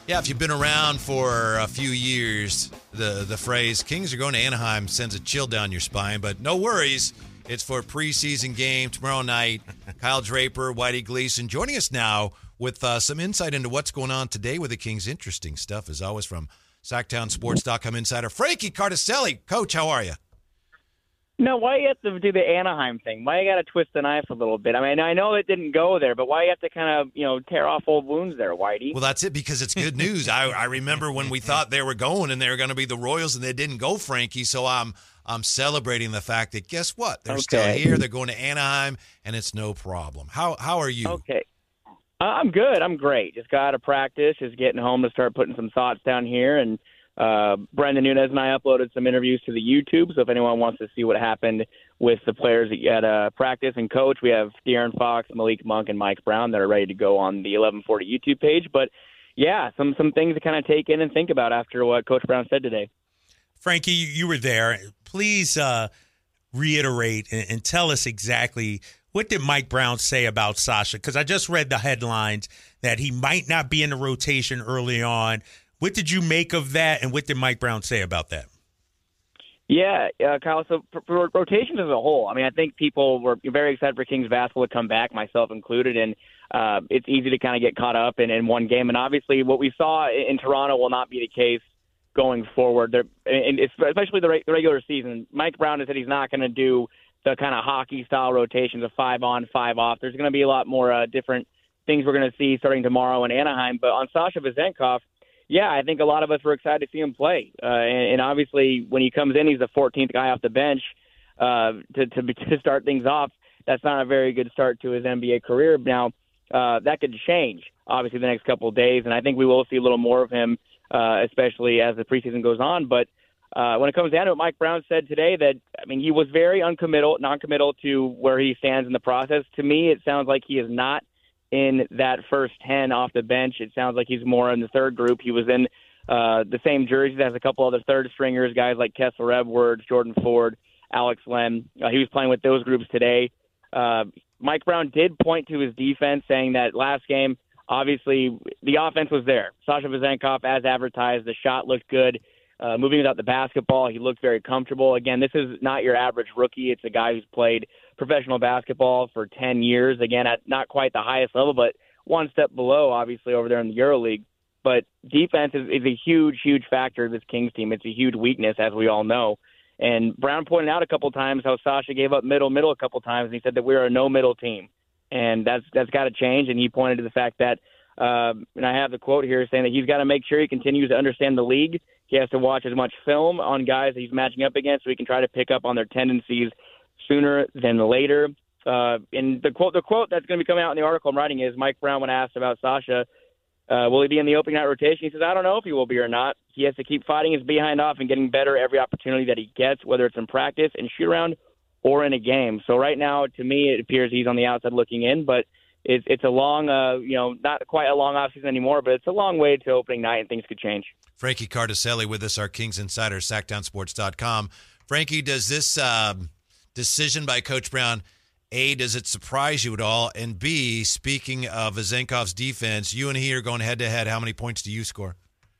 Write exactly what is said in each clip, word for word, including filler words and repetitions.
Yeah, if you've been around for a few years, the, the phrase Kings are going to Anaheim sends a chill down your spine, but no worries. It's for a preseason game tomorrow night. Kyle Draper, Whitey Gleason joining us now with uh, some insight into what's going on today with the Kings. Interesting stuff, as always, from Sacktown Sports dot com insider Frankie Cardicelli. Coach, how are you? No, why you have to do the Anaheim thing? Why you got to twist the knife a little bit? I mean, I know it didn't go there, but why you have to kind of, you know, tear off old wounds there, Whitey? Well, that's it, because it's good news. I, I remember when we thought they were going and they were going to be the Royals, and they didn't go, Frankie. So I'm I'm celebrating the fact that, guess what? They're Okay. still here. They're going to Anaheim, and it's no problem. How how are you? Okay. Uh, I'm good. I'm great. Just got out of practice, just getting home to start putting some thoughts down here. And uh, Brendan Nunez and I uploaded some interviews to the YouTube, so if anyone wants to see what happened with the players at uh, practice and coach, we have De'Aaron Fox, Malik Monk, and Mike Brown that are ready to go on the eleven forty YouTube page. But, yeah, some, some things to kind of take in and think about after what Coach Brown said today. Frankie, you were there. Please uh, reiterate and, and tell us exactly what did Mike Brown say about Sasha? Because I just read the headlines that he might not be in the rotation early on. What did you make of that, and what did Mike Brown say about that? Yeah, uh, Kyle, so for, for rotations as a whole, I mean, I think people were very excited for Kings basketball to come back, myself included, and uh, it's easy to kind of get caught up in, in one game. And obviously what we saw in, in Toronto will not be the case going forward, there, and especially the, the regular season. Mike Brown has said he's not going to do the kind of hockey-style rotations of five on, five off. There's going to be a lot more uh, different things we're going to see starting tomorrow in Anaheim. But on Sasha Vezenkov, yeah, I think a lot of us were excited to see him play. Uh, and, and obviously, when he comes in, he's the fourteenth guy off the bench uh, to, to to start things off. That's not a very good start to his N B A career. Now, uh, that could change, obviously, the next couple of days, and I think we will see a little more of him, uh, especially as the preseason goes on. But uh, when it comes down to it, Mike Brown said today that, I mean, he was very uncommittal, non-committal to where he stands in the process. To me, it sounds like he is not in that first ten off the bench. It sounds like he's more in the third group. He was in uh, the same jerseys as a couple other third stringers, guys like Kessler Edwards, Jordan Ford, Alex Len. Uh, he was playing with those groups today. Uh, Mike Brown did point to his defense, saying that last game, obviously, the offense was there. Sasha Vezenkov, as advertised, the shot looked good. Uh, moving without the basketball, he looked very comfortable. Again, this is not your average rookie. It's a guy who's played professional basketball for ten years, again, at not quite the highest level, but one step below, obviously, over there in the EuroLeague. But defense is, is a huge, huge factor of this Kings team. It's a huge weakness, as we all know. And Brown pointed out a couple times how Sasha gave up middle, middle a couple times, and he said that we're a no-middle team. And that's that's got to change. And he pointed to the fact that, uh, and I have the quote here saying that he's got to make sure he continues to understand the league. He has to watch as much film on guys that he's matching up against so he can try to pick up on their tendencies sooner than later. Uh, and the quote, the quote that's going to be coming out in the article I'm writing is Mike Brown, when asked about Sasha, uh, will he be in the opening night rotation? He says, I don't know if he will be or not. He has to keep fighting his behind off and getting better every opportunity that he gets, whether it's in practice and shoot around or in a game. So right now, to me, it appears he's on the outside looking in, but it's it's a long, uh, you know, not quite a long offseason anymore, but it's a long way to opening night, and things could change. Frankie Cardicelli with us, our Kings insider, Sacktown Sports dot com. Frankie, does this um, decision by Coach Brown, A, does it surprise you at all? And B, speaking of Vezenkov's defense, you and he are going head-to-head. How many points do you score?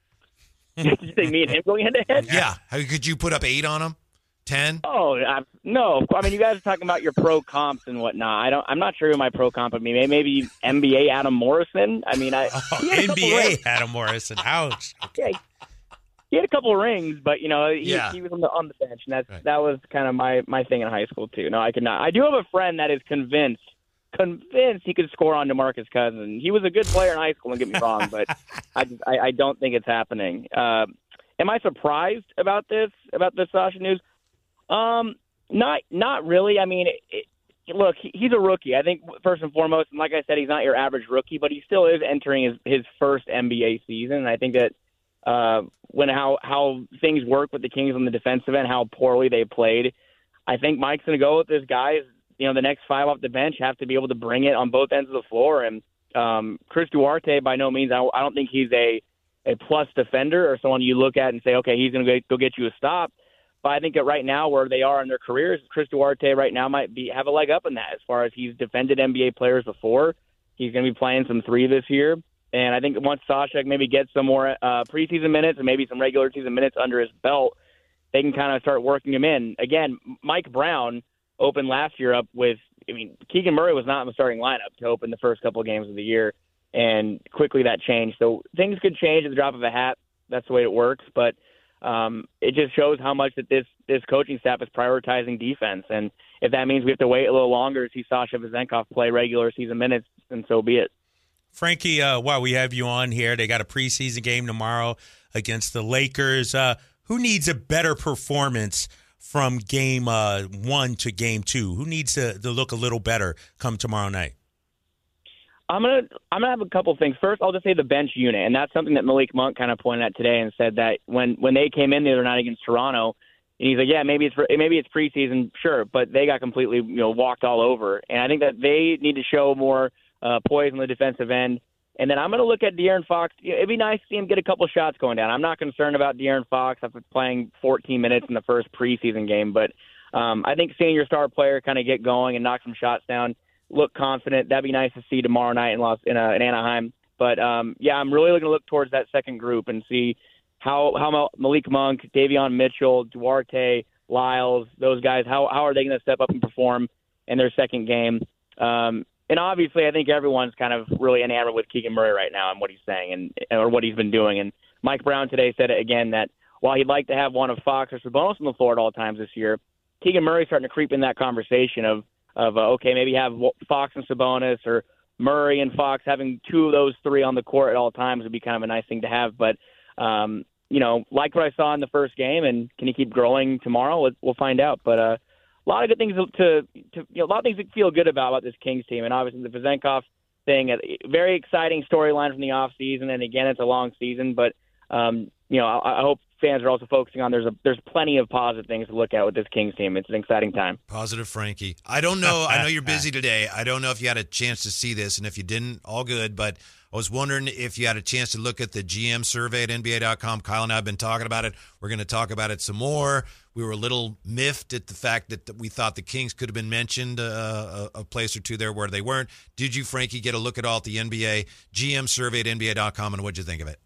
Did you say me and him going head-to-head? Yeah. How, could you put up eight on him? Ten? Oh, I, no. I mean, you guys are talking about your pro comps and whatnot. I don't. I'm not sure who my pro comp would be. Maybe N B A Adam Morrison. I mean, I oh, N B A Adam Morrison. Ouch. Yeah, he had a couple of rings, but you know, he, yeah. he was on the on the bench, and that's right. that was kind of my my thing in high school too. No, I could not. I do have a friend that is convinced, convinced he could score on DeMarcus Cousins. He was a good player in high school. Don't get me wrong, but I, just, I I don't think it's happening. Uh, am I surprised about this about the Sasha news? Um, not not really. I mean, it, it, look, he, he's a rookie. I think first and foremost, and like I said, he's not your average rookie, but he still is entering his, his first N B A season. And I think that uh, when how how things work with the Kings on the defensive end, how poorly they played, I think Mike's going to go with this guy. You know, the next five off the bench have to be able to bring it on both ends of the floor. And um, Chris Duarte, by no means, I, I don't think he's a a plus defender or someone you look at and say, okay, he's going to go get you a stop. But I think that right now, where they are in their careers, Chris Duarte right now might be have a leg up in that as far as he's defended N B A players before. He's going to be playing some three this year. And I think once Sasha maybe gets some more uh, preseason minutes and maybe some regular season minutes under his belt, they can kind of start working him in. Again, Mike Brown opened last year up with, I mean, Keegan Murray was not in the starting lineup to open the first couple of games of the year, and quickly that changed. So things could change at the drop of a hat. That's the way it works. But um, it just shows how much that this, this coaching staff is prioritizing defense. And if that means we have to wait a little longer to see Sasha Vezenkov play regular season minutes, then so be it. Frankie, uh, while we have you on here, they got a preseason game tomorrow against the Lakers. Uh, who needs a better performance from game uh, one to game two? Who needs to, to look a little better come tomorrow night? I'm gonna I'm gonna have a couple of things. First, I'll just say the bench unit, and that's something that Malik Monk kind of pointed out today and said that when, when they came in the other night against Toronto, and he's like, yeah, maybe it's maybe it's preseason, sure, but they got completely you know walked all over, and I think that they need to show more uh, poise on the defensive end. And then I'm going to look at De'Aaron Fox. It'd be nice to see him get a couple shots going down. I'm not concerned about De'Aaron Fox after playing fourteen minutes in the first preseason game, but um, I think seeing your star player kind of get going and knock some shots down, look confident, that'd be nice to see tomorrow night in Los in, uh, in Anaheim. But um, yeah, I'm really looking to look towards that second group and see how how Malik Monk, Davion Mitchell, Duarte, Lyles, those guys, how how are they going to step up and perform in their second game? Um, And obviously, I think everyone's kind of really enamored with Keegan Murray right now and what he's saying and or what he's been doing. And Mike Brown today said it again that while he'd like to have one of Fox or Sabonis on the floor at all times this year, Keegan Murray's starting to creep in that conversation of of uh, okay, maybe have Fox and Sabonis or Murray and Fox having two of those three on the court at all times would be kind of a nice thing to have. But um, you know, like what I saw in the first game, and can he keep growing tomorrow? We'll find out. But uh, a lot of good things to, to you know, a lot of things to feel good about about this Kings team, and obviously the Vezenkov thing, a very exciting storyline from the off season, and again, it's a long season, but um, you know, I, I hope fans are also focusing on there's a there's plenty of positive things to look at with this Kings team. It's an exciting time. Positive, Frankie. I don't know. I know you're busy today. I don't know if you had a chance to see this, and if you didn't, all good. But I was wondering if you had a chance to look at the G M survey at N B A dot com. Kyle and I have been talking about it. We're going to talk about it some more. We were a little miffed at the fact that we thought the Kings could have been mentioned uh, a, a place or two there where they weren't. Did you, Frankie, get a look at all at the N B A G M survey at N B A dot com, and what did you think of it?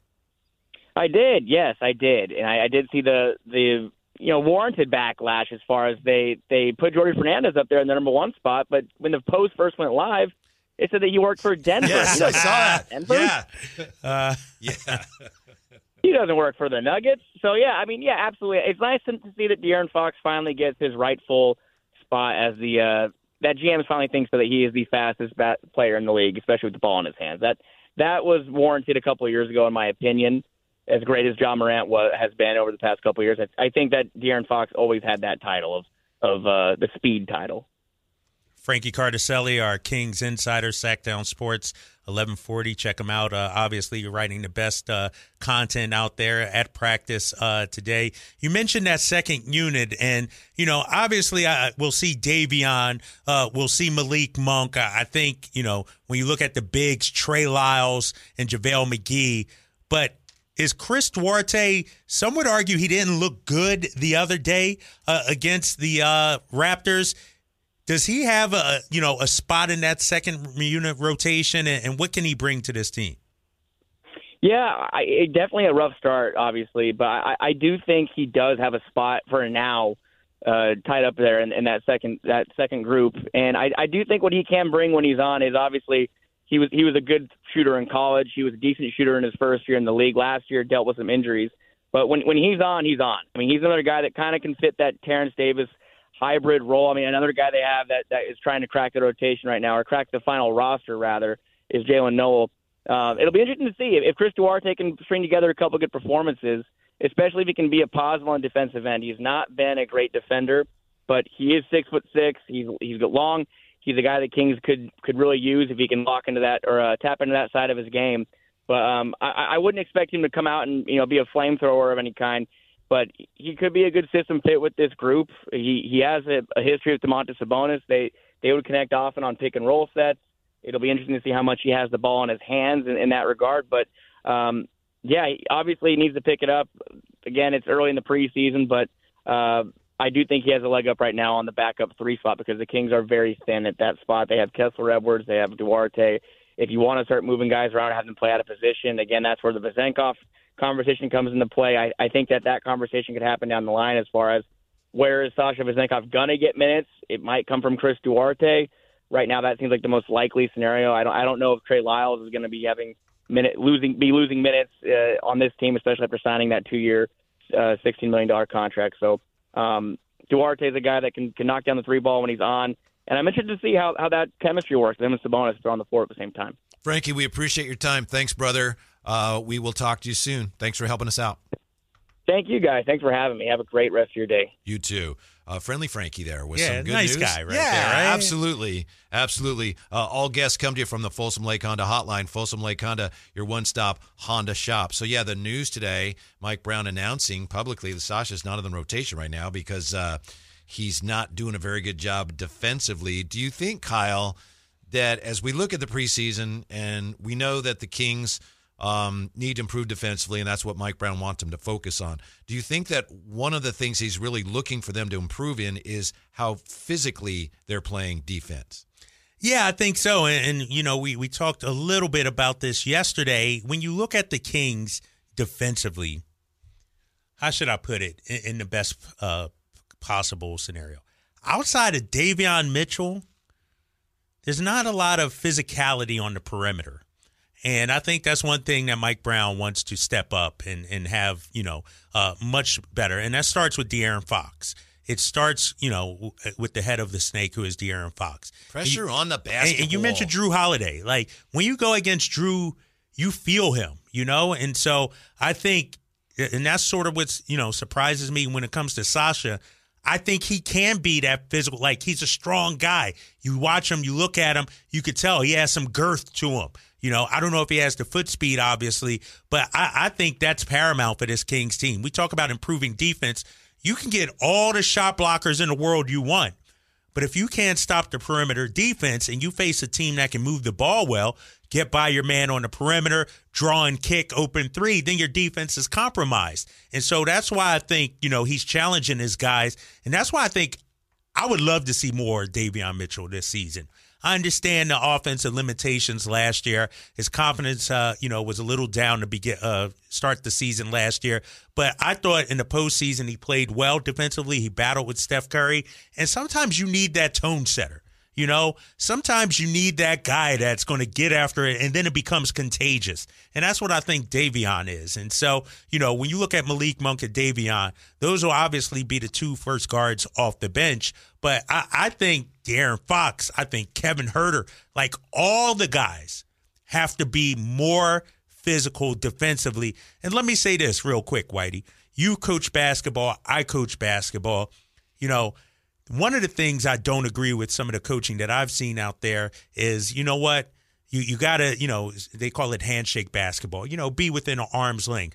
I did, yes, I did, and I, I did see the the you know warranted backlash as far as they they put Jordi Fernandez up there in the number one spot, but when the post first went live, it said that he worked for Denver. Yes, I saw that. Denver? Yeah, Uh, yeah. He doesn't work for the Nuggets, so yeah, I mean, yeah, absolutely. It's nice to see that De'Aaron Fox finally gets his rightful spot as the uh, that G M finally thinks that he is the fastest bat player in the league, especially with the ball in his hands. That that was warranted a couple of years ago, in my opinion. As great as John Morant was, has been over the past couple of years, I, I think that De'Aaron Fox always had that title of of uh, the speed title. Frankie Cardicelli, our Kings insider, Sacktown Sports, eleven forty. Check him out. Uh, obviously, you're writing the best uh, content out there at practice uh, today. You mentioned that second unit, and, you know, obviously I, we'll see Davion. Uh, we'll see Malik Monk. I, I think, you know, when you look at the bigs, Trey Lyles and JaVale McGee, but is Chris Duarte, some would argue he didn't look good the other day uh, against the uh, Raptors. Does he have a you know a spot in that second unit rotation, and, and what can he bring to this team? Yeah, I, it, definitely a rough start, obviously, but I, I do think he does have a spot for now uh, tied up there in, in that second that second group, and I, I do think what he can bring when he's on is obviously he was he was a good shooter in college. He was a decent shooter in his first year in the league. Last year, dealt with some injuries, but when when he's on, he's on. I mean, he's another guy that kind of can fit that Terrence Davis hybrid role. I mean, another guy they have that, that is trying to crack the rotation right now, or crack the final roster, rather, is Jalen Noel. Uh, it'll be interesting to see if, if Chris Duarte can string together a couple of good performances, especially if he can be a positive on defensive end. He's not been a great defender, but he is six foot six. He's he's got long. He's a guy that Kings could could really use if he can lock into that or uh, tap into that side of his game. But um, I, I wouldn't expect him to come out and you know be a flamethrower of any kind. But he could be a good system fit with this group. He he has a, a history with Domantas Sabonis. They they would connect often on pick and roll sets. It'll be interesting to see how much he has the ball in his hands in, in that regard. But um, yeah, he obviously he needs to pick it up. Again, it's early in the preseason, but uh, I do think he has a leg up right now on the backup three spot because the Kings are very thin at that spot. They have Kessler Edwards, they have Duarte, if you want to start moving guys around and have them play out of position, again, that's where the Vezenkov conversation comes into play. I, I think that that conversation could happen down the line as far as where is Sasha Vezenkov going to get minutes. It might come from Chris Duarte. Right now, that seems like the most likely scenario. I don't I don't know if Trey Lyles is going to be having minute losing be losing minutes uh, on this team, especially after signing that two-year, uh, sixteen million dollars contract. So um, Duarte is a guy that can, can knock down the three ball when he's on. And I'm interested to see how, how that chemistry works. Him and Sabonis are on the floor at the same time. Frankie, we appreciate your time. Thanks, brother. Uh, we will talk to you soon. Thanks for helping us out. Thank you, guys. Thanks for having me. Have a great rest of your day. You too. Uh, friendly Frankie there with yeah, some good nice news. guy right yeah, there, right? absolutely. Absolutely. Uh, all guests come to you from the Folsom Lake Honda hotline. Folsom Lake Honda, your one-stop Honda shop. So, yeah, the news today, Mike Brown announcing publicly that Sasha's not in the rotation right now because uh, he's not doing a very good job defensively. Do you think, Kyle, that as we look at the preseason and we know that the Kings – Um, need to improve defensively, and that's what Mike Brown wants them to focus on. Do you think that one of the things he's really looking for them to improve in is how physically they're playing defense? Yeah, I think so. And, and you know, we, we talked a little bit about this yesterday. When you look at the Kings defensively, how should I put it in, in the best uh, possible scenario? Outside of Davion Mitchell, there's not a lot of physicality on the perimeter. And I think that's one thing that Mike Brown wants to step up and, and have, you know, uh, much better. And that starts with De'Aaron Fox. It starts, you know, with the head of the snake, who is De'Aaron Fox. Pressure you, on the basketball. And, and you mentioned Drew Holiday. Like, when you go against Drew, you feel him, you know? And so I think, and that's sort of what, you know, surprises me when it comes to Sasha. I think he can be that physical. Like, he's a strong guy. You watch him, you look at him, you could tell he has some girth to him. You know, I don't know if he has the foot speed, obviously, but I, I think that's paramount for this Kings team. We talk about improving defense. You can get all the shot blockers in the world you want, but if you can't stop the perimeter defense and you face a team that can move the ball well, get by your man on the perimeter, draw and kick, open three, then your defense is compromised. And so that's why I think, you know, he's challenging his guys, and that's why I think I would love to see more Davion Mitchell this season. I understand the offensive limitations last year. His confidence, uh, you know, was a little down to begin, uh, start the season last year. But I thought in the postseason he played well defensively. He battled with Steph Curry. And sometimes you need that tone setter. You know, sometimes you need that guy that's going to get after it, and then it becomes contagious. And that's what I think Davion is. And so, you know, when you look at Malik Monk and Davion, those will obviously be the two first guards off the bench. But I, I think De'Aaron Fox, I think Kevin Huerter, like all the guys have to be more physical defensively. And let me say this real quick, Whitey. You coach basketball. I coach basketball. You know, one of the things I don't agree with some of the coaching that I've seen out there is, you know what, you you got to, you know, they call it handshake basketball, you know, be within an arm's length.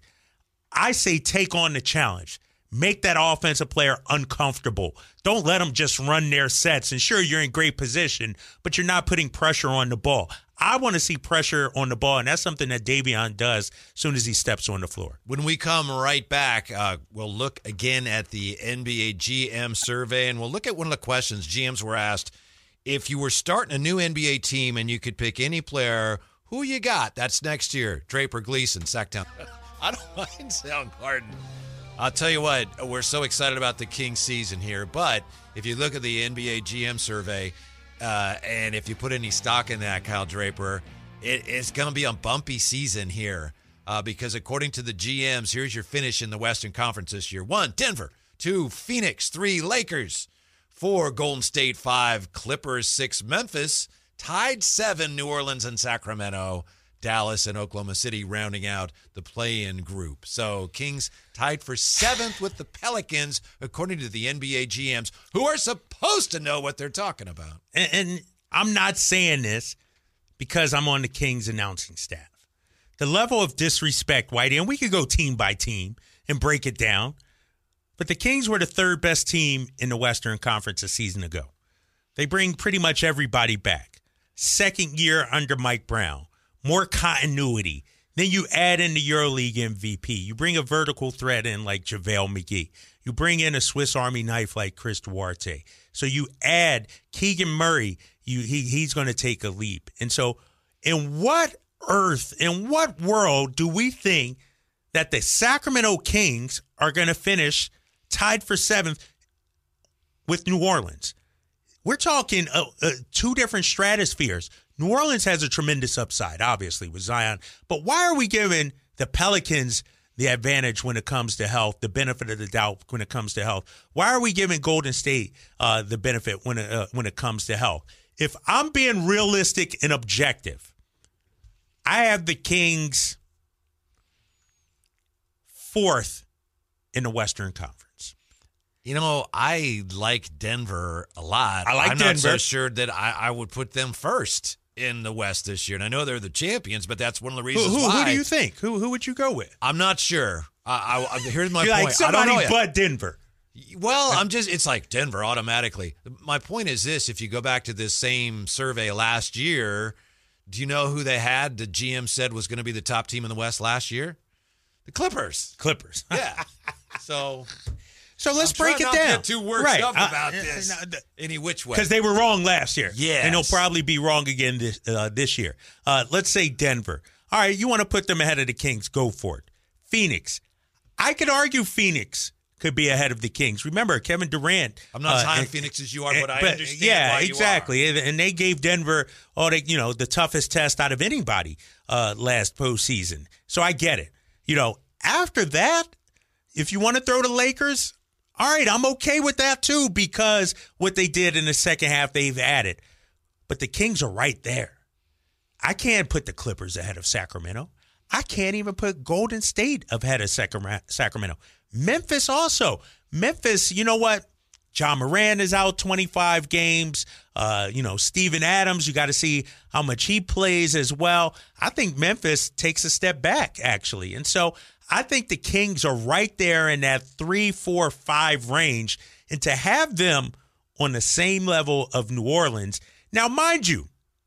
I say take on the challenge. Make that offensive player uncomfortable. Don't let them just run their sets. And sure, you're in great position, but you're not putting pressure on the ball. I want to see pressure on the ball, and that's something that Davion does as soon as he steps on the floor. When we come right back, uh, we'll look again at the N B A G M survey, and we'll look at one of the questions G Ms were asked. If you were starting a new N B A team and you could pick any player, who you got? That's next year. Draper, Gleason, Sacktown. I don't mind Soundgarden. I'll tell you what, we're so excited about the Kings season here, but if you look at the N B A G M survey, uh, and if you put any stock in that, Kyle Draper, it, it's going to be a bumpy season here uh, because according to the G Ms, here's your finish in the Western Conference this year. One, Denver. Two, Phoenix. Three, Lakers. Four, Golden State. Five, Clippers. Six, Memphis. Tied seven, New Orleans and Sacramento. Dallas and Oklahoma City rounding out the play-in group. So Kings tied for seventh with the Pelicans, according to the N B A G Ms, who are supposed to know what they're talking about. And, and I'm not saying this because I'm on the Kings announcing staff. The level of disrespect, Whitey, and we could go team by team and break it down, but the Kings were the third best team in the Western Conference a season ago. They bring pretty much everybody back. Second year under Mike Brown. More continuity. Then you add in the EuroLeague M V P. You bring a vertical threat in like JaVale McGee. You bring in a Swiss Army knife like Chris Duarte. So you add Keegan Murray. You he he's going to take a leap. And so In what earth, in what world do we think that the Sacramento Kings are going to finish tied for seventh with New Orleans? We're talking uh, uh, two different stratospheres. New Orleans has a tremendous upside, obviously, with Zion. But why are we giving the Pelicans the advantage when it comes to health, the benefit of the doubt when it comes to health? Why are we giving Golden State uh, the benefit when it, uh, when it comes to health? If I'm being realistic and objective, I have the Kings fourth in the Western Conference. You know, I like Denver a lot. I like I'm Denver. not so sure that I, I would put them first in the West this year. And I know they're the champions, but that's one of the reasons Who, who, why. who do you think? Who who would you go with? I'm not sure. I, I, here's my You're point. like somebody I don't know yet. but Denver. Well, I'm just, it's like Denver automatically. My point is this: if you go back to this same survey last year, do you know who they had? The G M said was going to be the top team in the West last year? The Clippers. Clippers. Yeah. So, So let's I'm break it trying not down. to get too worked right. up Uh, about uh, this no, the- any which way. Because they were wrong last year. Yes. And they'll probably be wrong again this, uh, this year. Uh, let's say Denver. All right, you want to put them ahead of the Kings, go for it. Phoenix. I could argue Phoenix could be ahead of the Kings. Remember, Kevin Durant. I'm not as uh, high on and- Phoenix as you are, but I but, understand yeah, why you exactly. And, and they gave Denver all the, you know, the toughest test out of anybody uh, last postseason. So I get it. You know, after that, if you want to throw the Lakers, all right, I'm okay with that too, because what they did in the second half, they've added. But the Kings are right there. I can't put the Clippers ahead of Sacramento. I can't even put Golden State ahead of Sacramento. Memphis also. Memphis, you know what? John Moran is out twenty-five games. Uh, you know, Steven Adams, you got to see how much he plays as well. I think Memphis takes a step back, actually. And so I think the Kings are right there in that three, four, five range. And to have them on the same level of New Orleans. Now, mind you,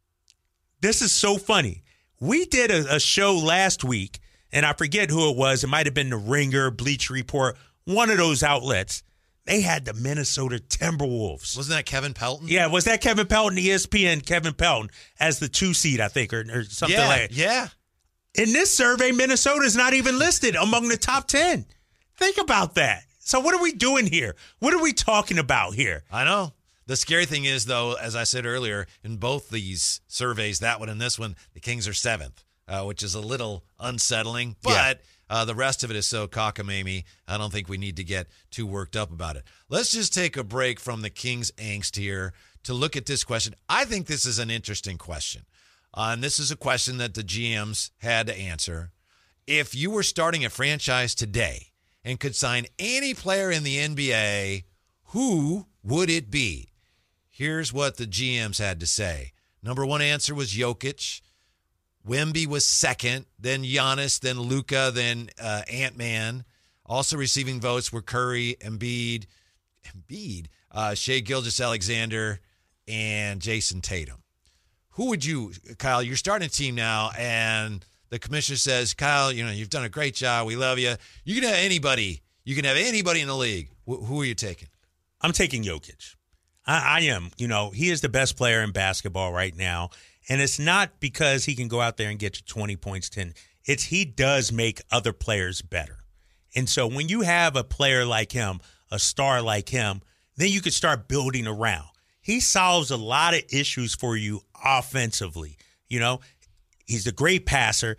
this is so funny. We did a, a show last week, and I forget who it was. It might have been The Ringer, Bleacher Report, one of those outlets. They had the Minnesota Timberwolves. Wasn't that Kevin Pelton? Yeah, was that Kevin Pelton, E S P N Kevin Pelton, as the two seed, I think, or, or something yeah, like that. Yeah. In this survey, Minnesota's not even listed among the top ten. Think about that. So what are we doing here? What are we talking about here? I know. The scary thing is, though, as I said earlier, in both these surveys, that one and this one, the Kings are seventh, uh, which is a little unsettling. But yeah. uh, the rest of it is so cockamamie, I don't think we need to get too worked up about it. Let's just take a break from the Kings' angst here to look at this question. I think this is an interesting question. Uh, and this is a question that the G Ms had to answer. If you were starting a franchise today and could sign any player in the N B A, who would it be? Here's what the G Ms had to say. Number one answer was Jokic. Wemby was second, then Giannis, then Luka, then uh, Ant-Man. Also receiving votes were Curry, Embiid, Embiid, uh, Shai Gilgeous-Alexander, and Jason Tatum. Who would you, Kyle, you're starting a team now, and the commissioner says, Kyle, you know, you've done a great job. We love you. You can have anybody. You can have anybody in the league. Wh- who are you taking? I'm taking Jokic. I, I am. You know, he is the best player in basketball right now. And it's not because he can go out there and get you twenty points, ten. It's he does make other players better. And so when you have a player like him, a star like him, then you can start building around. He solves a lot of issues for you offensively. You know, he's a great passer.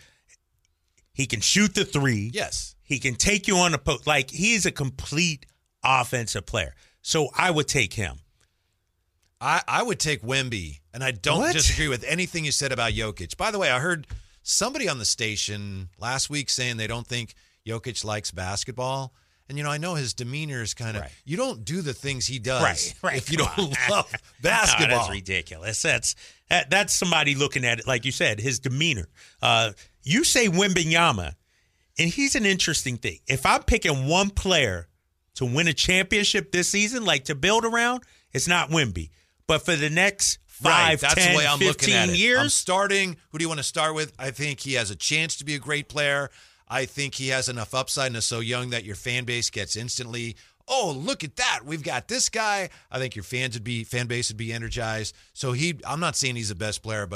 He can shoot the three. Yes. He can take you on the post. Like, he's a complete offensive player. So I would take him. I, I would take Wemby, and I don't What? disagree with anything you said about Jokic. By the way, I heard somebody on the station last week saying they don't think Jokic likes basketball. And, you know, I know his demeanor is kind of, Right. you don't do the things he does Right, right. if you Come don't on. love basketball. No, that's ridiculous. That's that, that's somebody looking at it, like you said, his demeanor. Uh, you say Wembanyama, and he's an interesting thing. If I'm picking one player to win a championship this season, like to build around, it's not Wemby. But for the next Right, five, that's ten, the way I'm looking at fifteen it. years, I'm starting. Who do you want to start with? I think he has a chance to be a great player. I think he has enough upside and is so young that your fan base gets instantly, oh, look at that. We've got this guy. I think your fans would be fan base would be energized. So he I'm not saying he's the best player, but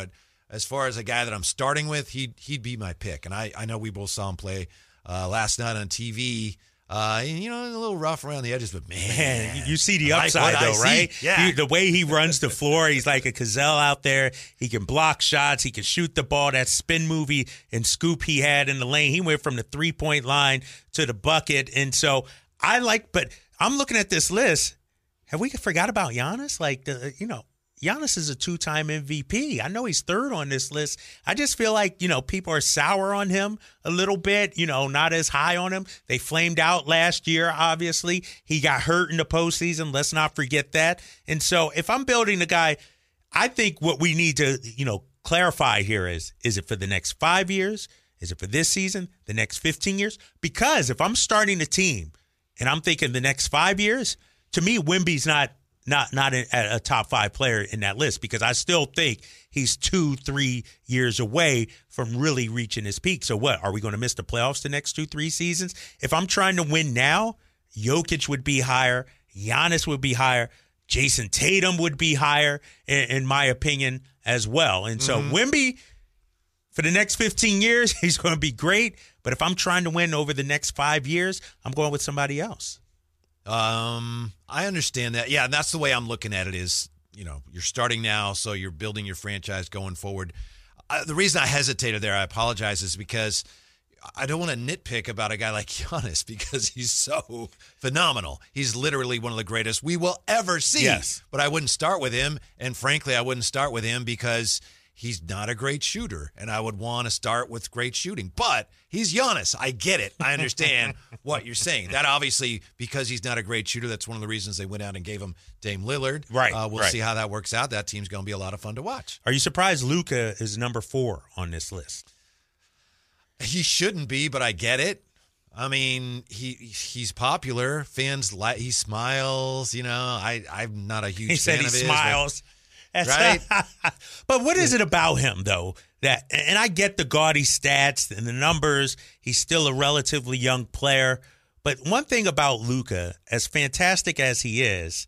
as far as a guy that I'm starting with, he'd, he'd be my pick. And I, I know we both saw him play uh, last night on T V. Uh, and, you know, a little rough around the edges, but man, man you see the I upside like though, right? See. Yeah. He, the way he runs the floor, he's like a gazelle out there. He can block shots. He can shoot the ball. That spin movie and scoop he had in the lane, he went from the three-point line to the bucket. And so I like, but I'm looking at this list. Have we forgot about Giannis? Like, the, you know, Giannis is a two-time M V P. I know he's third on this list. I just feel like, you know, people are sour on him a little bit, you know, not as high on him. They flamed out last year, obviously. He got hurt in the postseason. Let's not forget that. And so if I'm building a guy, I think what we need to, you know, clarify here is, is it for the next five years? Is it for this season, the next fifteen years? Because if I'm starting a team and I'm thinking the next five years, to me, Wemby's not Not not a, a top five player in that list because I still think he's two, three years away from really reaching his peak. So what, are we going to miss the playoffs the next two, three seasons? If I'm trying to win now, Jokic would be higher, Giannis would be higher, Jason Tatum would be higher, in, in my opinion, as well. And so mm-hmm. Wemby, for the next fifteen years, he's going to be great. But if I'm trying to win over the next five years, I'm going with somebody else. Um, I understand that. Yeah, and that's the way I'm looking at it is, you know, you're starting now, so you're building your franchise going forward. Uh, the reason I hesitated there, I apologize, is because I don't want to nitpick about a guy like Giannis because he's so phenomenal. He's literally one of the greatest we will ever see. Yes. But I wouldn't start with him, and frankly, I wouldn't start with him because he's not a great shooter, and I would want to start with great shooting. But he's Giannis. I get it. I understand what you're saying. That obviously, because he's not a great shooter, that's one of the reasons they went out and gave him Dame Lillard. Right. Uh, we'll right. see how that works out. That team's going to be a lot of fun to watch. Are you surprised Luka is number four on this list? He shouldn't be, but I get it. I mean, he he's popular. Fans like he smiles. You know, I I'm not a huge he fan said he of his. smiles. But, right. But what is it about him though that? And I get the gaudy stats and the numbers. He's still a relatively young player. But one thing about Luka, as fantastic as he is,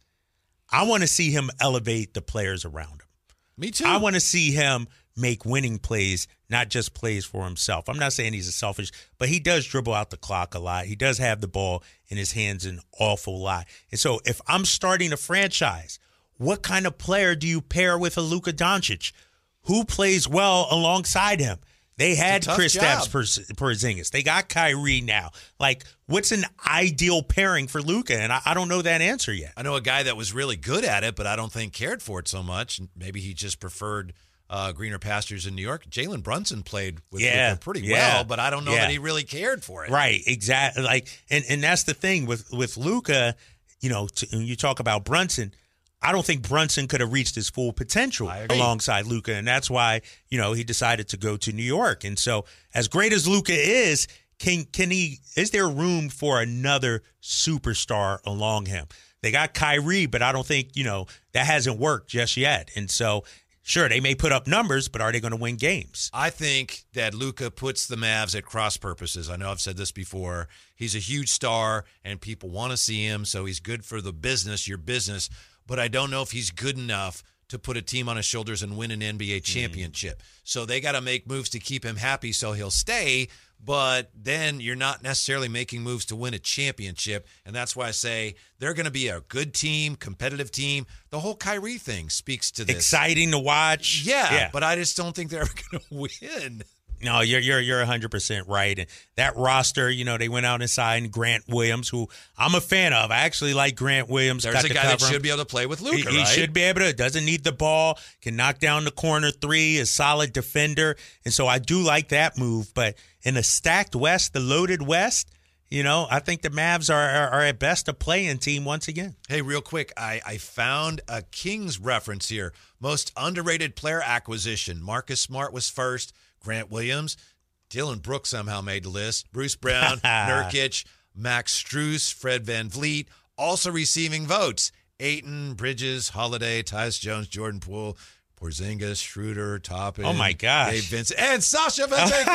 I want to see him elevate the players around him. Me too. I want to see him make winning plays, not just plays for himself. I'm not saying he's a selfish, but he does dribble out the clock a lot. He does have the ball in his hands an awful lot. And so if I'm starting a franchise, what kind of player do you pair with a Luka Doncic? Who plays well alongside him? They had Kristaps Porzingis. They got Kyrie now. Like, what's an ideal pairing for Luka? And I, I don't know that answer yet. I know a guy that was really good at it, but I don't think cared for it so much. Maybe he just preferred uh, greener pastures in New York. Jalen Brunson played with yeah, Luka pretty yeah, well, but I don't know yeah. that he really cared for it. Right, exactly. Like, and, and that's the thing with, with Luka, you know, to, when you talk about Brunson, I don't think Brunson could have reached his full potential alongside Luka, and that's why, you know, he decided to go to New York. And so, as great as Luka is, can can he? Is there room for another superstar along him? They got Kyrie, but I don't think, you know, that hasn't worked just yet. And so, sure, they may put up numbers, but are they going to win games? I think that Luka puts the Mavs at cross purposes. I know I've said this before. He's a huge star, and people want to see him, so he's good for the business, your business. But I don't know if he's good enough to put a team on his shoulders and win an N B A championship. Mm. So they got to make moves to keep him happy so he'll stay, but then you're not necessarily making moves to win a championship, and that's why I say they're going to be a good team, competitive team. The whole Kyrie thing speaks to this. Exciting to watch. Yeah, yeah. but I just don't think they're ever going to win. No, you're you're you're one hundred percent right. And that roster, you know, they went out and signed Grant Williams, who I'm a fan of. I actually like Grant Williams. There's a guy that should be able to play with Luka, he, right? He should be able to. Doesn't need the ball. Can knock down the corner three. A solid defender. And so I do like that move. But in a stacked West, the loaded West, you know, I think the Mavs are, are, are at best a play-in team once again. Hey, real quick, I, I found a Kings reference here. Most underrated player acquisition. Marcus Smart was first. Grant Williams, Dylan Brooks somehow made the list. Bruce Brown, Nurkic, Max Strus, Fred VanVleet, also receiving votes. Ayton, Bridges, Holiday, Tyus Jones, Jordan Poole, Porzingis, Schroeder, Toppin. Oh, my gosh. Dave Vincent, and Sasha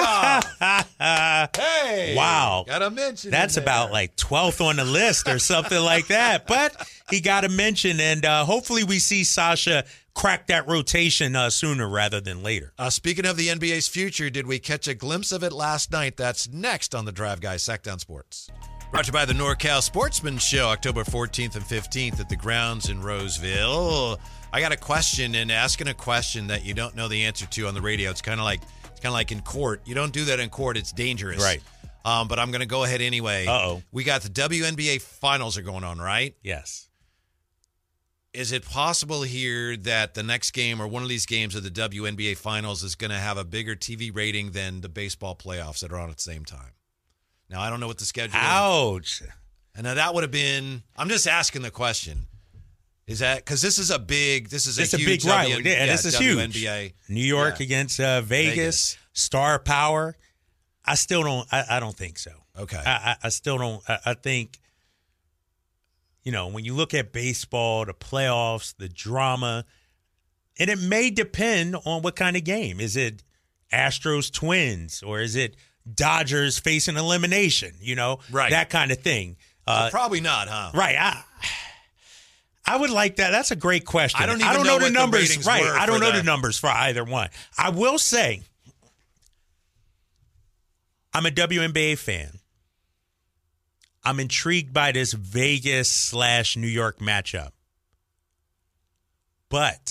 Vezenkov. Hey. Wow. Got to mention That's about like twelfth on the list or something like that. But he got a mention, and uh, hopefully we see Sasha crack that rotation uh, sooner rather than later. Uh, speaking of the N B A's future, did we catch a glimpse of it last night? That's next on the Drive Guys Sackdown Sports. Brought to you by the NorCal Sportsman Show, October fourteenth and fifteenth at the grounds in Roseville. I got a question, and asking a question that you don't know the answer to on the radio, it's kind of like it's kind of like in court. You don't do that in court; it's dangerous. Right. Um, but I'm going to go ahead anyway. Uh-oh. We got the W N B A finals are going on, right? Yes. Is it possible here that the next game or one of these games of the W N B A finals is going to have a bigger T V rating than the baseball playoffs that are on at the same time? Now, I don't know what the schedule Ouch. is. And now that would have been – I'm just asking the question. Is that – because this is a big – this is a It's huge a big W N- rivalry. Yeah, yeah, this is W N B A. huge. New York Yeah. against uh, Vegas, Vegas. star power. I still don't I, – I don't think so. Okay. I, I, I still don't I, – I think, you know, when you look at baseball, the playoffs, the drama, and it may depend on what kind of game. Is it Astros Twins or is it Dodgers facing elimination, you know, Right. that kind of thing. So Uh, probably not, huh? right. I, I would like that. That's a great question. I don't even I don't know know, what the the numbers. ratings right. were I don't for know the- the numbers for either one. I will say I'm a W N B A fan. I'm intrigued by this Vegas slash New York matchup. But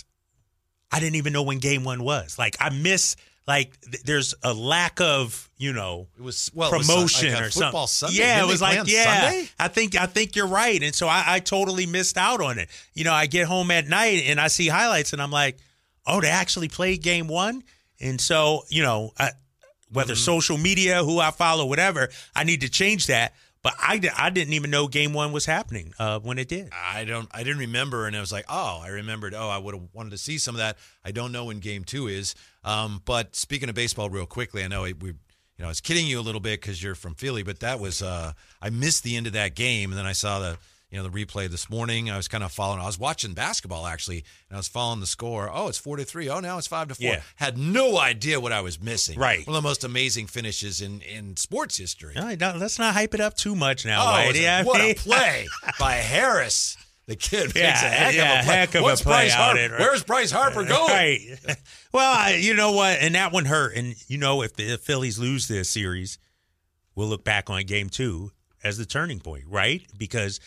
I didn't even know when game one was. Like, I miss, like, th- there's a lack of, you know, It was well, it was promotion like a or football something. Sunday. Yeah, Didn't it was they play like, on yeah, Sunday? I think I think you're right, and so I, I totally missed out on it. You know, I get home at night and I see highlights, and I'm like, oh, they actually played game one, and so you know, I, whether Mm-hmm. social media, who I follow, whatever, I need to change that. But I, di- I didn't even know game one was happening uh, when it did. I don't. I didn't remember, and I was like, oh, I remembered. Oh, I would have wanted to see some of that. I don't know when game two is. Um, but speaking of baseball, real quickly, I know we, we you know, I was kidding you a little bit because you're from Philly, but that was uh, I missed the end of that game, and then I saw the you know the replay this morning. I was kind of following. I was watching basketball actually, and I was following the score. Oh, it's four to three. Oh, now it's five to four. Yeah. Had no idea what I was missing. Right. One of the most amazing finishes in in sports history. All right, now, let's not hype it up too much now, Oh, Whitey. it's a- I what a mean- play by Harris. The kid makes Yeah, a heck yeah, of a play. heck of a What's play Bryce out Harper? it, right? Where's Bryce Harper going? Right. Well, I, you know what? And that one hurt. And, you know, if the Phillies lose this series, we'll look back on game two as the turning point, right? Because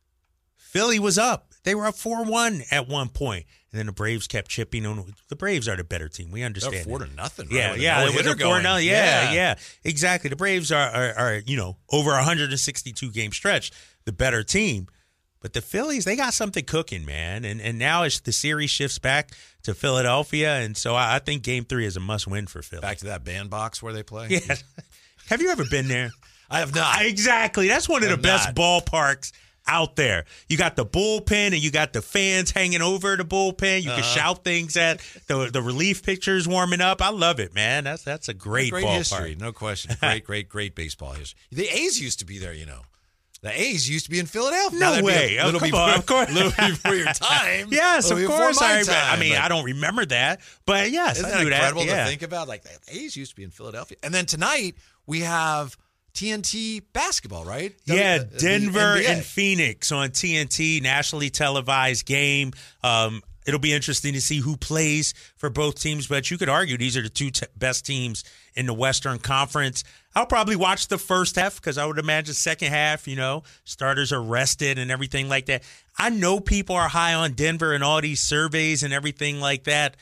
Philly was up. They were up four one at one point. And then the Braves kept chipping on. The Braves are the better team. We understand. They're four that. to nothing. Yeah, right, with a yeah, no-hitter with a four going. now, yeah, yeah, exactly. The Braves are, are, are, you know, over a one hundred sixty-two game stretch, the better team. But the Phillies, they got something cooking, man. And and now it's, the series shifts back to Philadelphia, and so I, I think Game Three is a must-win for Philly. Back to that bandbox where they play. Yeah. Have you ever been there? I have not. Exactly. That's one of the Have best not. ballparks out there. You got the bullpen and you got the fans hanging over the bullpen. You Uh-huh. can shout things at the the relief pitchers warming up. I love it, man. That's that's a great, great ballpark. history, no question. Great, great, great baseball history. The A's used to be there, you know. The A's used to be in Philadelphia. No Now, that'd be way. A Oh, little come before, on, of course. little before your time. Yes, Little of before course. my I, remember, I time, mean, but- I don't remember that, but yes, Isn't I that knew incredible that. Yeah. to think about? Like, the A's used to be in Philadelphia. And then tonight, we have T N T basketball, right? Yeah, The- the Denver N B A. and Phoenix on T N T, nationally televised game. Um, it'll be interesting to see who plays for both teams, but you could argue these are the two te- best teams in the Western Conference. I'll probably watch the first half because I would imagine second half, you know, starters are rested and everything like that. I know people are high on Denver and all these surveys and everything like that.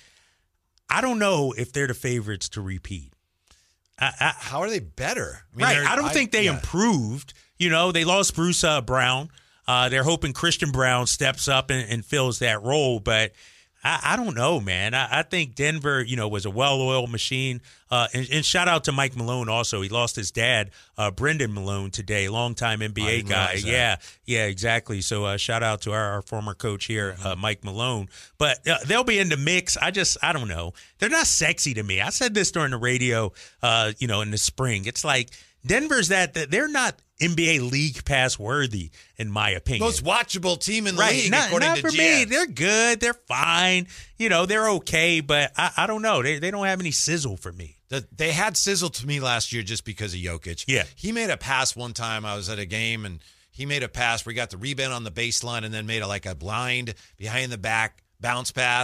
I don't know if they're the favorites to repeat. I, I, How are they better? I mean, right. they're- I don't think they yeah. improved. You know, they lost Bruce uh, Brown. Uh, they're hoping Christian Brown steps up and, and fills that role. But I, I don't know, man. I, I think Denver, you know, was a well-oiled machine. Uh, and, and shout out to Mike Malone also. He lost his dad, uh, Brendan Malone, today, longtime N B A I didn't guy. realize that. Yeah, yeah, exactly. So uh, shout out to our, our former coach here, uh, Mike Malone. But uh, they'll be in the mix. I just, I don't know. They're not sexy to me. I said this during the radio, uh, you know, in the spring. It's like Denver's that, that they're not N B A League Pass worthy, in my opinion. Most watchable team in the Right, league, not, according not to for Jazz. me. They're good. They're fine. You know, they're okay, but I, I don't know. They they don't have any sizzle for me. The, they had sizzle to me last year just because of Jokic. Yeah. He made a pass one time. I was at a game, and he made a pass where he got the rebound on the baseline and then made a, like a blind behind the back bounce pass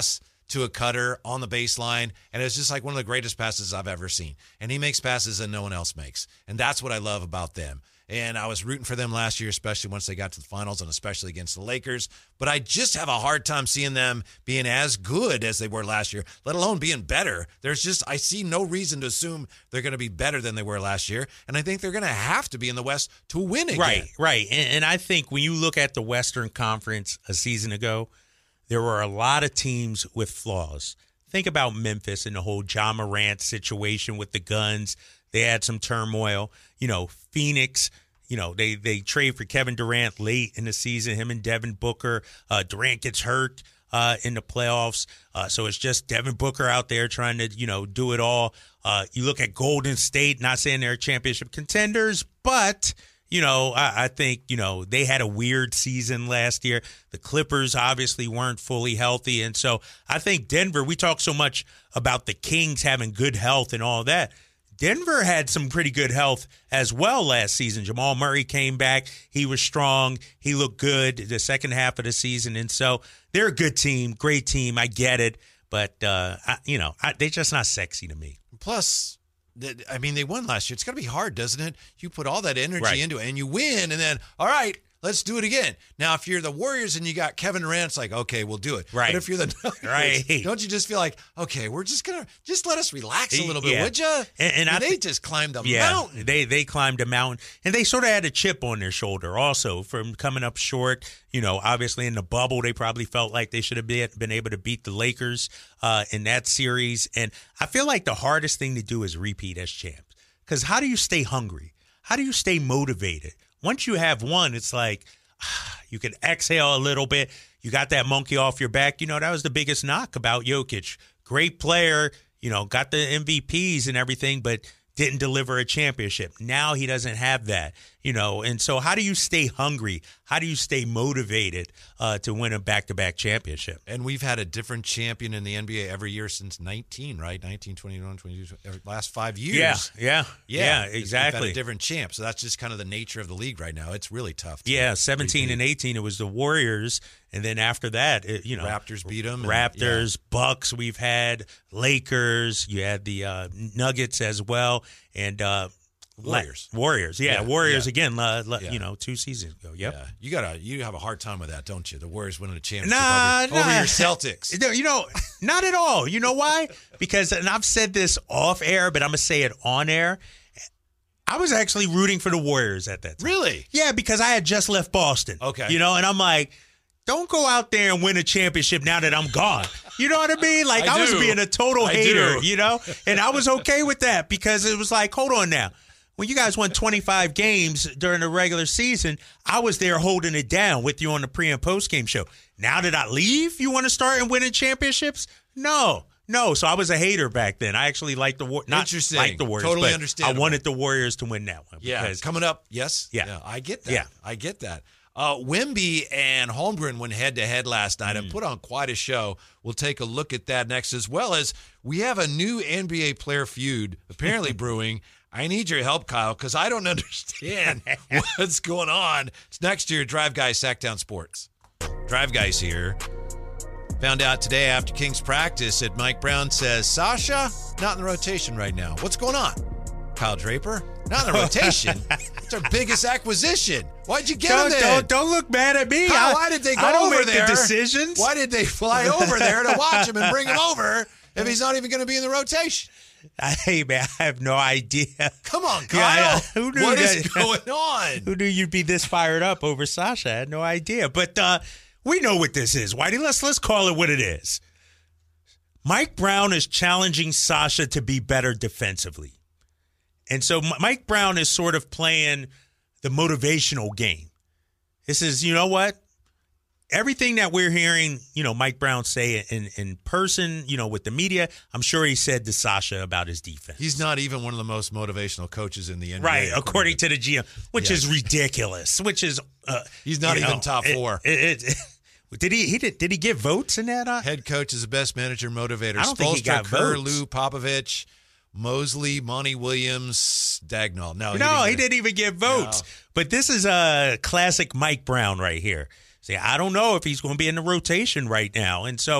to a cutter on the baseline, and it's just like one of the greatest passes I've ever seen. And he makes passes that no one else makes, and that's what I love about them. And I was rooting for them last year, especially once they got to the finals and especially against the Lakers. But I just have a hard time seeing them being as good as they were last year, let alone being better. There's just, I see no reason to assume they're going to be better than they were last year. And I think they're going to have to be in the West to win again. Right, right. And, and I think when you look at the Western Conference a season ago, there were a lot of teams with flaws. Think about Memphis and the whole Ja Morant situation with the guns. They had some turmoil. You know, Phoenix, you know, they, they trade for Kevin Durant late in the season, him and Devin Booker. Uh, Durant gets hurt uh, in the playoffs. Uh, so it's just Devin Booker out there trying to, you know, do it all. Uh, you look at Golden State, not saying they're championship contenders, but, you know, I, I think, you know, they had a weird season last year. The Clippers obviously weren't fully healthy. And so I think Denver, we talk so much about the Kings having good health and all that. Denver had some pretty good health as well last season. Jamal Murray came back. He was strong. He looked good the second half of the season. And so they're a good team, great team. I get it. But, uh, I, you know, I, they're just not sexy to me. Plus, I mean, they won last year. It's got to be hard, doesn't it? You put all that energy Right. into it, and you win, and then, all right, let's do it again. Now, if you're the Warriors and you got Kevin Durant, it's like, okay, we'll do it. Right. But if you're the Nuggets, Right. don't you just feel like, okay, we're just going to, just let us relax a little bit, Yeah. would you? And- and I they thi- just climbed the Yeah, mountain. they they climbed a mountain, and they sort of had a chip on their shoulder also from coming up short. You know, obviously in the bubble, they probably felt like they should have been, been able to beat the Lakers uh, in that series. And I feel like the hardest thing to do is repeat as champs. Because how do you stay hungry? How do you stay motivated? Once you have won, it's like you can exhale a little bit. You got that monkey off your back. You know, that was the biggest knock about Jokic. Great player, you know, got the M V Ps and everything, but didn't deliver a championship. Now he doesn't have that, you know. And so how do you stay hungry? How do you stay motivated uh, to win a back-to-back championship? And we've had a different champion in the N B A every year since nineteen, right? nineteen, twenty-one, twenty-two, every, last five years. Yeah, yeah, yeah, We've had exactly. a different champ. So that's just kind of the nature of the league right now. It's really tough. to Yeah, seventeen repeat. and eighteen, it was the Warriors. And then after that, it, you know, Raptors beat them. Raptors, Bucks, we've had Lakers. You had the uh, Nuggets as well, and uh, Warriors. La- Warriors, yeah, Yeah, Warriors yeah. again. Uh, uh, Yeah. You know, two seasons ago. Yep. Yeah, you gotta you have a hard time with that, don't you? The Warriors winning a championship Nah, over, nah. over your Celtics. No, you know, not at all. You know why? Because, and I've said this off air, but I'm gonna say it on air. I was actually rooting for the Warriors at that time. Really? Yeah, because I had just left Boston. Okay. You know, and I'm like, don't go out there and win a championship now that I'm gone. You know what I mean? Like, I I, was do. being a total I hater, do. you know? And I was okay with that because it was like, hold on now. When you guys won twenty-five games during the regular season, I was there holding it down with you on the pre and post game show. Now that I leave, you want to start and winning championships? No. No, so I was a hater back then. I actually liked the War- not Interesting. like the Warriors, Totally but understandable. I wanted the Warriors to win that one. Yeah, because coming up, yes. Yeah. I get that. Yeah. I get that. Uh, Wemby and Holmgren went head-to-head last night Mm. and put on quite a show. We'll take a look at that next, as well as we have a new N B A player feud apparently brewing. I need your help, Kyle, because I don't understand what's going on. It's next year, Drive Guys, Sacktown Sports. Drive Guys here. Found out today after Kings practice that Mike Brown says, Sasha, not in the rotation right now. What's going on? Kyle Draper, not in the rotation. It's our biggest acquisition. Why'd you get him don't, then? don't, don't look mad at me. Kyle, I- why did they go I don't over make there? the decisions. Why did they fly over there to watch him and bring him over if he's not even going to be in the rotation? Hey, man, I have no idea. Come on, Kyle. Yeah, yeah. Who knew What that- is going on? Who knew you'd be this fired up over Sasha? I had no idea. But uh, we know what this is, Whitey. Let's let's call it what it is. Mike Brown is challenging Sasha to be better defensively. And so M- Mike Brown is sort of playing the motivational game. This is, you know what? Everything that we're hearing, you know, Mike Brown say in, in person, you know, with the media, I'm sure he said to Sasha about his defense. He's not even one of the most motivational coaches in the N B A. Right, according to the G M, which Yeah. is ridiculous. Which is uh, He's not you even know, top it- four. It, it, did he? He did. Did he get votes in that? Uh, Head coach is the best manager motivator. I don't think he Spoelstra, got Kerr, votes. Lou, Popovich, Mosley, Monty Williams, Dagnall. No, no, he get- didn't even get votes. No. But this is a classic Mike Brown right here. See, I don't know if he's going to be in the rotation right now, and so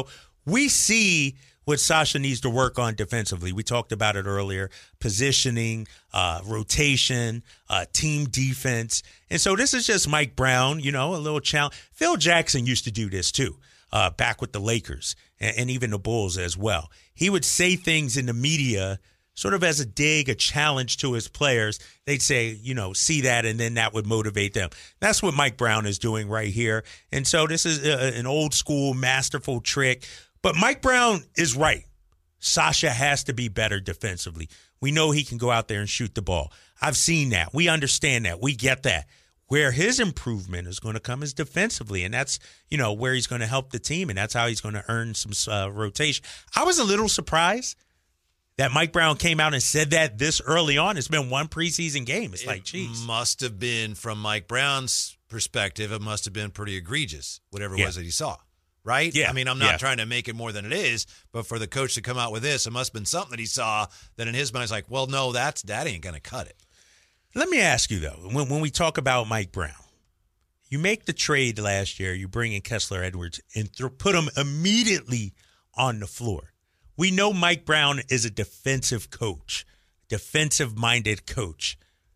we see what Sasha needs to work on defensively. We talked about it earlier, positioning, uh, rotation, uh, team defense. And so this is just Mike Brown, you know, a little challenge. Phil Jackson used to do this too, uh, back with the Lakers and, and even the Bulls as well. He would say things in the media sort of as a dig, a challenge to his players. They'd say, you know, see that, and then that would motivate them. That's what Mike Brown is doing right here. And so this is a, an old school, masterful trick. But Mike Brown is right. Sasha has to be better defensively. We know he can go out there and shoot the ball. I've seen that. We understand that. We get that. Where his improvement is going to come is defensively, and that's, you know, where he's going to help the team, and that's how he's going to earn some uh, rotation. I was a little surprised that Mike Brown came out and said that this early on. It's been one preseason game. It's it like, geez. Must have been, from Mike Brown's perspective, it must have been pretty egregious, whatever it Yeah. was that he saw. Right? Yeah. I mean, I'm not Yeah. trying to make it more than it is, but for the coach to come out with this, it must have been something that he saw that in his mind is like, well, no, that's that ain't going to cut it. Let me ask you, though, when, when we talk about Mike Brown, you make the trade last year, you bring in Kessler Edwards and th- put him immediately on the floor. We know Mike Brown is a defensive coach, defensive-minded coach.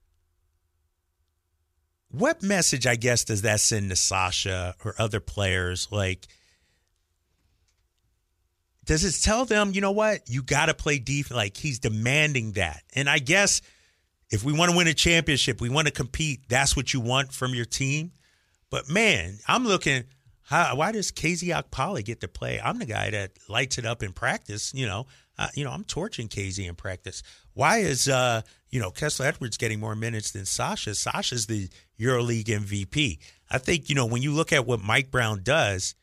What message, I guess, does that send to Sasha or other players? Like, does it tell them, you know what, you got to play defense? Like, he's demanding that. And I guess if we want to win a championship, we want to compete, that's what you want from your team. But, man, I'm looking, how, why does K Z Okpala get to play? I'm the guy that lights it up in practice. You know, uh, you know, I'm torching K Z in practice. Why is, uh, you know, Kessler Edwards getting more minutes than Sasha? Sasha's the EuroLeague M V P. I think, you know, when you look at what Mike Brown does,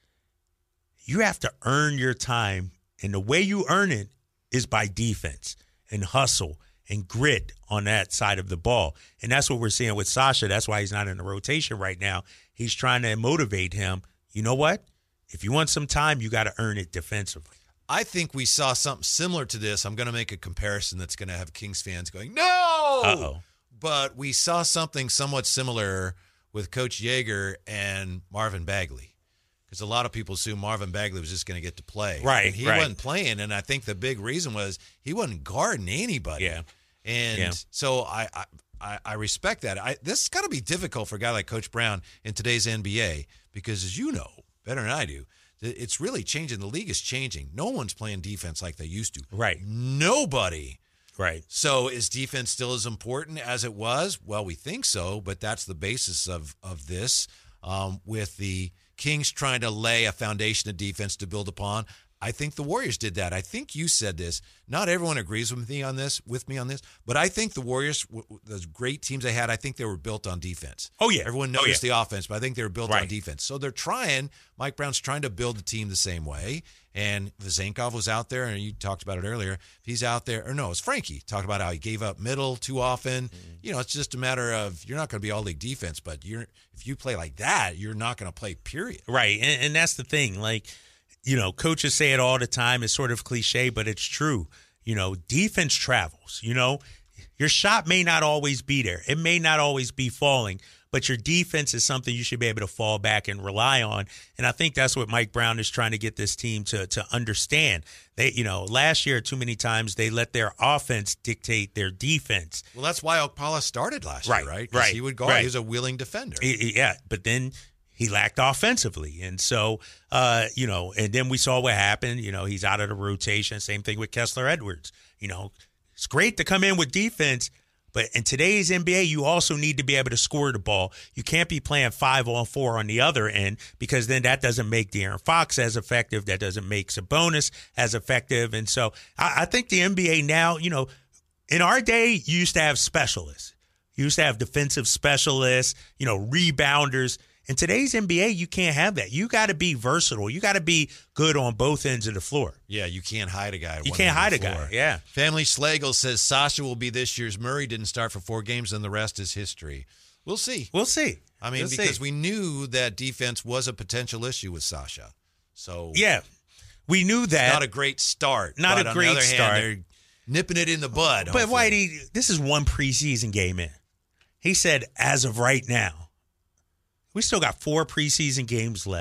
you have to earn your time, and the way you earn it is by defense and hustle and grit on that side of the ball. And that's what we're seeing with Sasha. That's why he's not in the rotation right now. He's trying to motivate him. You know what? If you want some time, you got to earn it defensively. I think we saw something similar to this. I'm going to make a comparison that's going to have Kings fans going, no! Uh-oh. But we saw something somewhat similar with Coach Yeager and Marvin Bagley, because a lot of people assume Marvin Bagley was just going to get to play. Right, and he right. wasn't playing, and I think the big reason was he wasn't guarding anybody. Yeah. And Yeah. so I, I I respect that. I, this has got to be difficult for a guy like Coach Brown in today's N B A, because as you know better than I do, it's really changing. The league is changing. No one's playing defense like they used to. Right. Nobody. Right. So is defense still as important as it was? Well, we think so, but that's the basis of, of this, um, with the Kings trying to lay a foundation of defense to build upon. I think the Warriors did that. I think you said this. Not everyone agrees with me on this, with me on this, but I think the Warriors, those great teams they had, I think they were built on defense. Oh, yeah. Everyone Oh, noticed yeah. the offense, but I think they were built Right. on defense. So they're trying, Mike Brown's trying to build the team the same way. And Vezenkov was out there, and you talked about it earlier. If he's out there, or no, it's Frankie talked about how he gave up middle too often. Mm-hmm. You know, it's just a matter of, you're not going to be all league defense, but you're if you play like that, you're not going to play, period. Right. And, and that's the thing. Like, you know, coaches say it all the time. It's sort of cliche, but it's true. You know, defense travels. You know, your shot may not always be there. It may not always be falling, but your defense is something you should be able to fall back and rely on. And I think that's what Mike Brown is trying to get this team to to understand. They, you know, last year too many times they let their offense dictate their defense. Well, that's why Okpala started last Right, year, right? 'Cause right, he would guard. right. He was a willing defender. He- he- yeah, but then he lacked offensively. And so, uh, you know, and then we saw what happened. You know, he's out of the rotation. Same thing with Kessler Edwards. You know, it's great to come in with defense, but in today's N B A, you also need to be able to score the ball. You can't be playing five on four on the other end, because then that doesn't make De'Aaron Fox as effective. That doesn't make Sabonis as effective. And so I, I think the N B A now, you know, in our day, you used to have specialists. You used to have defensive specialists, you know, rebounders. In today's N B A, you can't have that. You got to be versatile. You got to be good on both ends of the floor. Yeah, you can't hide a guy. at You one can't end of hide the a guy. floor. Yeah. Family Schlegel says Sasha will be this year's Murray. Didn't start for four games, and the rest is history. We'll see. We'll see. I mean, We'll because see. we knew that defense was a potential issue with Sasha. So Yeah, we knew that. not a great start. Not but a on great the other start. Hand, they're nipping it in the bud. But hopefully. Whitey, this is one preseason game in. He said, as of right now, we still got four preseason games left.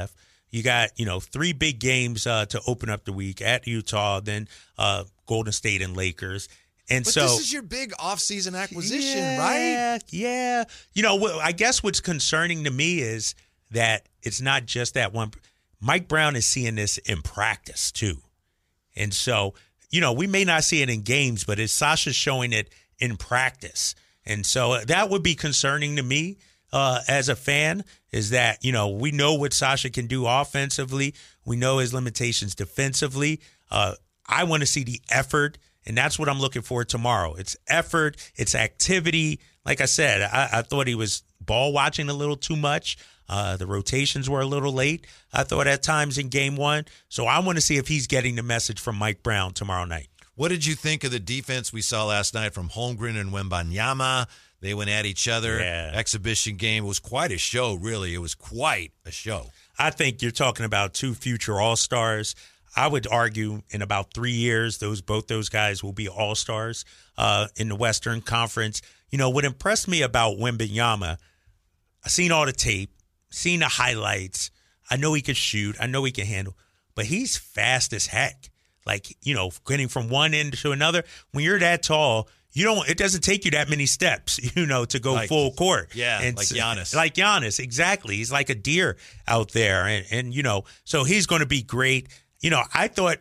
You got, you know, three big games uh, to open up the week at Utah, then uh, Golden State and Lakers. And but so this is your big offseason acquisition, yeah, right? Yeah. You know, I guess what's concerning to me is that it's not just that one. Mike Brown is seeing this in practice, too. And so, you know, we may not see it in games, but it's Sasha showing it in practice. And so that would be concerning to me uh, as a fan, is that, you know, we know what Sasha can do offensively. We know his limitations defensively. Uh, I want to see the effort, and that's what I'm looking for tomorrow. It's effort. It's activity. Like I said, I, I thought he was ball watching a little too much. Uh, the rotations were a little late, I thought, at times in game one. So I want to see if he's getting the message from Mike Brown tomorrow night. What did you think of the defense we saw last night from Holmgren and Wembanyama? They went at each other. Yeah. Exhibition game. It was quite a show, really. It was quite a show. I think you're talking about two future All-Stars. I would argue in about three years, those both those guys will be All-Stars uh, in the Western Conference. You know, what impressed me about Wembanyama, I seen all the tape, seen the highlights. I know he can shoot. I know he can handle. But he's fast as heck. Like, you know, getting from one end to another. When you're that tall, you don't. It doesn't take you that many steps, you know, to go like, full court. Yeah, and like Giannis. Like Giannis, exactly. He's like a deer out there. And, and you know, so he's going to be great. You know, I thought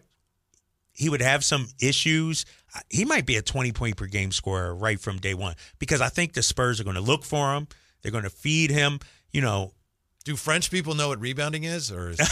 he would have some issues. He might be a twenty-point per game scorer right from day one, because I think the Spurs are going to look for him. They're going to feed him, you know. Do French people know what rebounding is? Or is-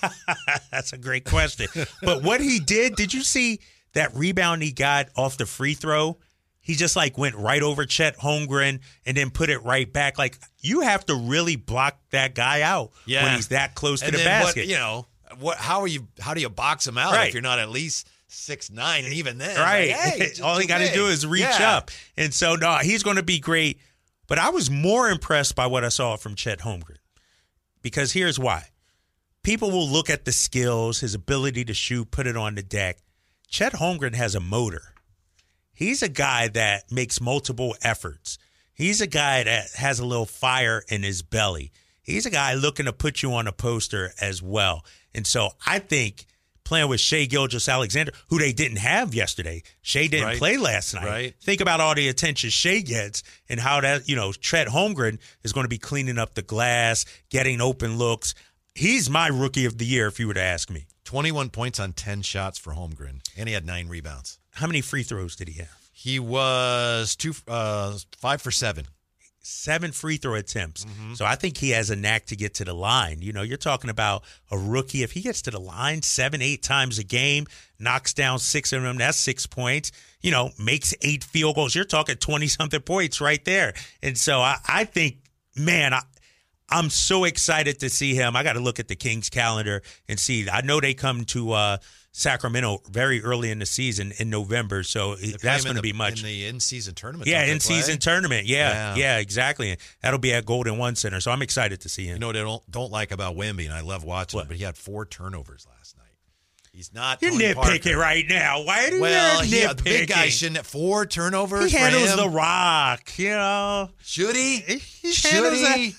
That's a great question. But what he did, did you see that rebound he got off the free throw? He just like went right over Chet Holmgren and then put it right back. Like, you have to really block that guy out yeah. when he's that close to and the then basket. What, you know, what? How are you? How do you box him out Right. if you're not at least six nine? And even then, Right. like, hey, it's All he too got to big. do is reach Yeah. up. And so, no, he's going to be great. But I was more impressed by what I saw from Chet Holmgren. Because here's why. People will look at the skills, his ability to shoot, put it on the deck. Chet Holmgren has a motor. He's a guy that makes multiple efforts. He's a guy that has a little fire in his belly. He's a guy looking to put you on a poster as well. And so I think playing with Shai Gilgeous-Alexander, who they didn't have yesterday. Shai didn't Right. play last night. Right. Think about all the attention Shai gets and how that, you know, Chet Holmgren is going to be cleaning up the glass, getting open looks. He's my rookie of the year, if you were to ask me. twenty-one points on ten shots for Holmgren, and he had nine rebounds. How many free throws did he have? He was two, uh, five for seven. Seven free throw attempts. Mm-hmm. So I think he has a knack to get to the line. You know, you're talking about a rookie. If he gets to the line seven, eight times a game, knocks down six of them, that's six points. You know, makes eight field goals. You're talking twenty-something points right there. And so I, I think, man, I, I'm so excited to see him. I got to look at the Kings calendar and see. I know they come to uh, Sacramento very early in the season in November, so They play that's him going to in the- be much. in the in-season tournament. Yeah, don't they in season play? tournament. Yeah, Yeah. yeah, exactly. That'll be at Golden One Center. So I'm excited to see him. You know what I don't, don't like about Wemby, and I love watching What? him, but he had four turnovers last night. He's not You're Tony nitpicking Parker. right now. Why do Well, you yeah, the big guy nitpicking? shouldn't have four turnovers He for handles him. the rock, you know. Should he? He Should handles he?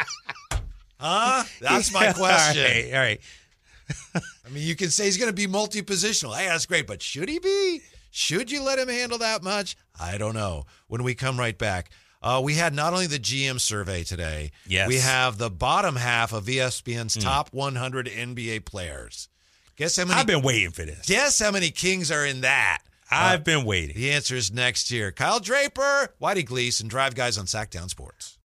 Huh? That's my question. All right, all right. I mean, you can say he's going to be multi-positional. Hey, that's great, but should he be? Should you let him handle that much? I don't know. When we come right back, uh, we had not only the G M survey today, Yes. we have the bottom half of E S P N's Hmm. top one hundred N B A players. Guess how many? I've been waiting for this. Guess how many Kings are in that? I've been waiting. The answer is next year. Kyle Draper, Whitey Gleason, Drive Guys on Sacktown Sports.